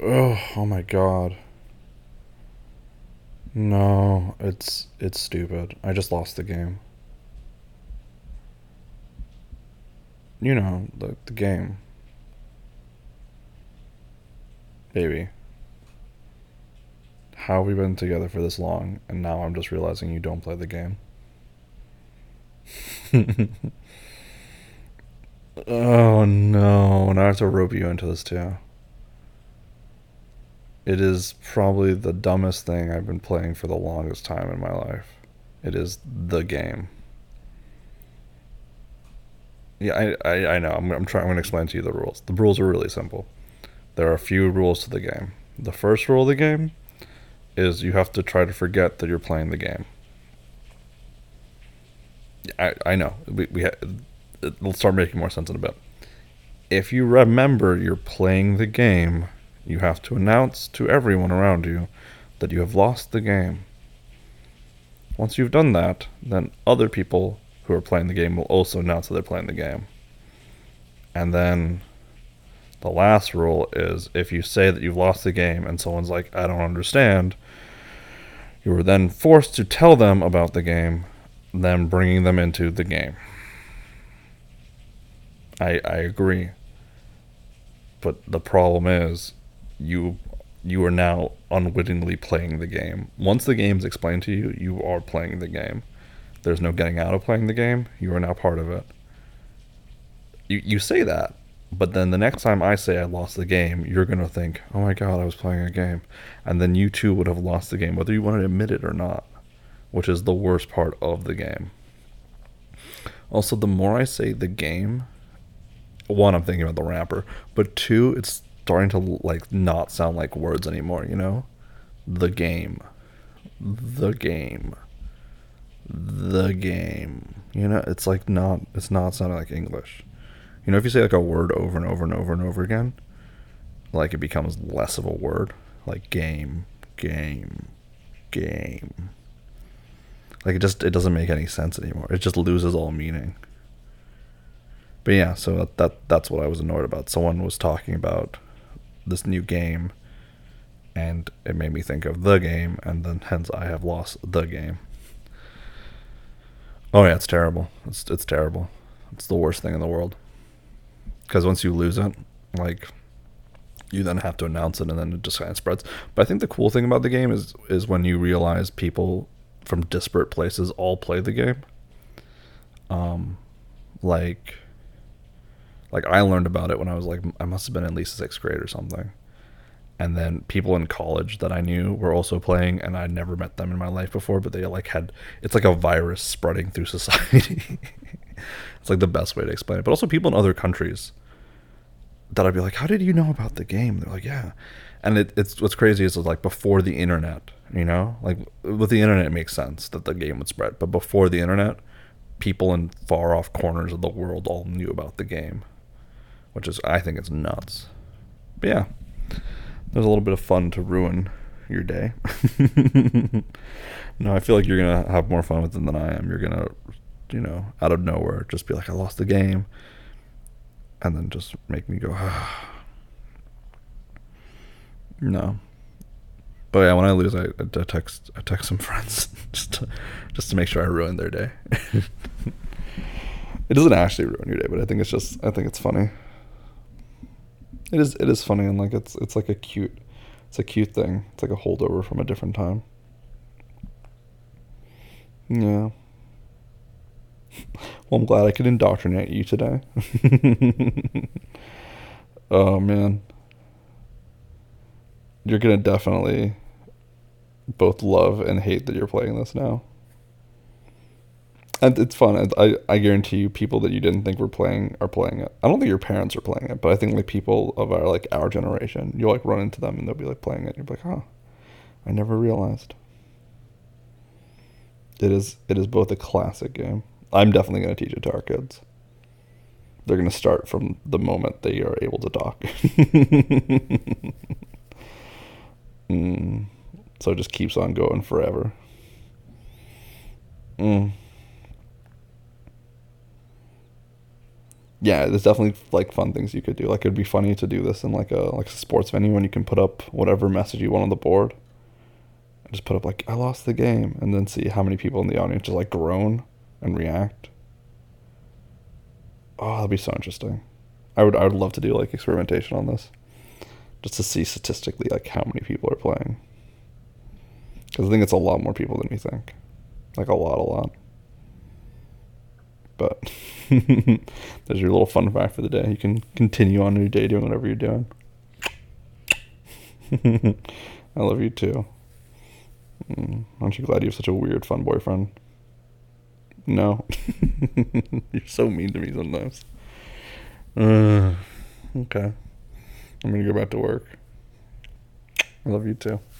Oh my god. No, it's stupid. I just lost the game. You know, the game. Baby. How have we been together for this long and now I'm just realizing you don't play the game? Oh no, now I have to rope you into this too. It is probably the dumbest thing I've been playing for the longest time in my life. It is the game. Yeah, I know. I'm trying. I'm going to explain to you the rules. The rules are really simple. There are a few rules to the game. The first rule of the game is you have to try to forget that you're playing the game. I know. Let's start making more sense in a bit. If you remember you're playing the game, you have to announce to everyone around you that you have lost the game. Once you've done that, then other people who are playing the game will also announce that they're playing the game. And then the last rule is if you say that you've lost the game and someone's like, I don't understand, you are then forced to tell them about the game, then bringing them into the game. I agree. But the problem is you you are now unwittingly playing the game. Once the game's explained to you, you are playing the game. There's no getting out of playing the game. You are now part of it. You say that, but then the next time I say I lost the game, you're gonna think, "Oh my god, I was playing a game," and then you too would have lost the game, whether you want to admit it or not, which is the worst part of the game. Also, the more I say the game, one, I'm thinking about the rapper, but two, it's starting to like not sound like words anymore. You know, the game, the game, the game. You know, it's like not. It's not sounding like English. You know, if you say like a word over and over and over and over again, like it becomes less of a word. Like game, game, game. Like it doesn't make any sense anymore. It just loses all meaning. But yeah, so that's what I was annoyed about. Someone was talking about this new game, and it made me think of the game, and then hence I have lost the game. Oh yeah, it's terrible. It's terrible. It's the worst thing in the world. Because once you lose it, like you then have to announce it, and then it just kind of spreads. But I think the cool thing about the game is when you realize people from disparate places all play the game. Um, like I learned about it when I was like I must have been at least sixth grade or something. And then people in college that I knew were also playing, and I'd never met them in my life before, but they like had it's like a virus spreading through society. It's like the best way to explain it. But also people in other countries that I'd be like, "How did you know about the game?" They're like, "Yeah," and it's what's crazy is like before the internet, you know, like with the internet it makes sense that the game would spread, but before the internet, people in far off corners of the world all knew about the game, which is I think it's nuts. But yeah, there's a little bit of fun to ruin your day. No, I feel like you're gonna have more fun with it than I am. You're gonna, you know, out of nowhere, just be like, I lost the game, and then just make me go, no. But yeah, when I lose, I text some friends just to make sure I ruin their day. It doesn't actually ruin your day, but I think it's funny. It is funny and like it's like it's a cute thing. It's like a holdover from a different time. Yeah. Well, I'm glad I could indoctrinate you today. Oh man, you're gonna definitely both love and hate that you're playing this now. And it's fun. I guarantee you, people that you didn't think were playing are playing it. I don't think your parents are playing it, but I think like people of our like our generation, you'll like run into them and they'll be like playing it. And you're like, oh, I never realized. It is both a classic game. I'm definitely gonna teach it to our kids. They're gonna start from the moment they are able to talk. Mm. So it just keeps on going forever. Mm. Yeah, there's definitely like fun things you could do. Like it'd be funny to do this in like a sports venue when you can put up whatever message you want on the board. And just put up like I lost the game, and then see how many people in the audience just like groan and react. Oh, that'd be so interesting. I would love to do like experimentation on this, just to see statistically like how many people are playing. Because I think it's a lot more people than we think. Like a lot, a lot. But there's your little fun fact for the day. You can continue on your day doing whatever you're doing. I love you too. Aren't you glad you have such a weird, fun boyfriend? No. You're so mean to me sometimes. Okay. I'm gonna go back to work. I love you too.